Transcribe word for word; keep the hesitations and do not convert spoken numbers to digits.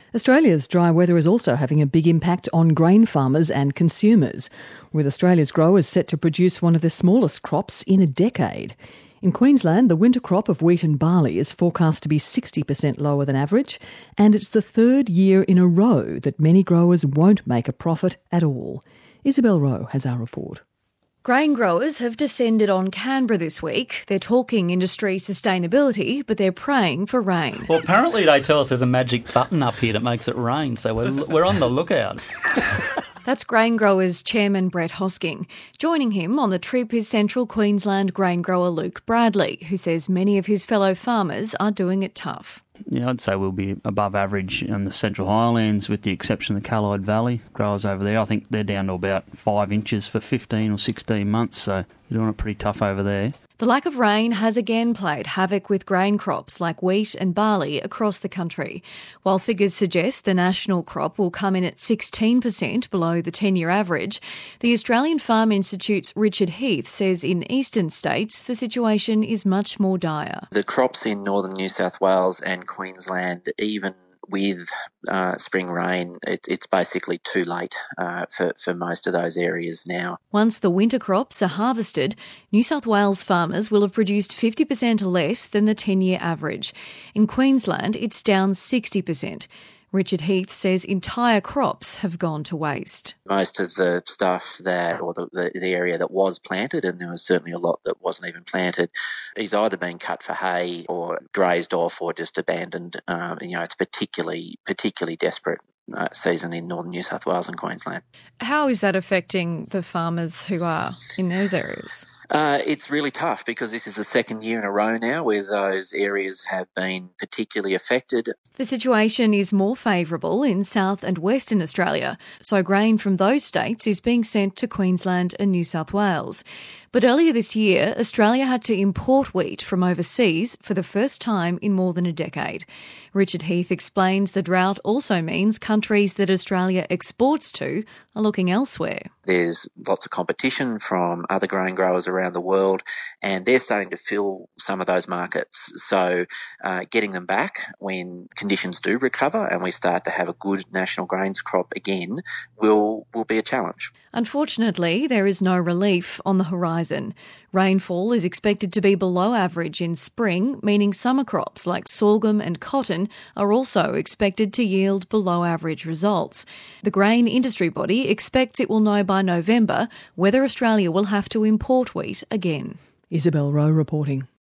Australia's dry weather is also having a big impact on grain farmers and consumers, with Australia's growers set to produce one of the smallest crops in a decade. In Queensland, the winter crop of wheat and barley is forecast to be sixty percent lower than average, and it's the third year in a row that many growers won't make a profit at all. Isabel Rowe has our report. Grain growers have descended on Canberra this week. They're talking industry sustainability, but they're praying for rain. Well, apparently they tell us there's a magic button up here that makes it rain, so we're, we're on the lookout. That's Grain Growers Chairman Brett Hosking. Joining him on the trip is Central Queensland grain grower Luke Bradley, who says many of his fellow farmers are doing it tough. Yeah, I'd say we'll be above average in the Central Highlands with the exception of the Callide Valley. Growers over there, I think they're down to about five inches for fifteen or sixteen months, so they're doing it pretty tough over there. The lack of rain has again played havoc with grain crops like wheat and barley across the country. While figures suggest the national crop will come in at sixteen percent below the ten-year average, the Australian Farm Institute's Richard Heath says in eastern states the situation is much more dire. The crops in northern New South Wales and Queensland, even with uh, spring rain, it, it's basically too late uh, for, for most of those areas now. Once the winter crops are harvested, New South Wales farmers will have produced fifty percent less than the ten-year average. In Queensland, it's down sixty percent. Richard Heath says entire crops have gone to waste. Most of the stuff that, or the, the, the area that was planted, and there was certainly a lot that wasn't even planted, is either been cut for hay or grazed off or just abandoned. Um, you know, it's particularly, particularly desperate uh, season in northern New South Wales and Queensland. How is that affecting the farmers who are in those areas? Uh, it's really tough because this is the second year in a row now where those areas have been particularly affected. The situation is more favourable in South and Western Australia, so grain from those states is being sent to Queensland and New South Wales. But earlier this year, Australia had to import wheat from overseas for the first time in more than a decade. Richard Heath explains the drought also means countries that Australia exports to are looking elsewhere. There's lots of competition from other grain growers around the world, and they're starting to fill some of those markets. So uh, getting them back when conditions do recover and we start to have a good national grains crop again will will be a challenge. Unfortunately, there is no relief on the horizon. Rainfall is expected to be below average in spring, meaning summer crops like sorghum and cotton are also expected to yield below average results. The grain industry body expects it will know by November whether Australia will have to import wheat again. Isabel Rowe reporting.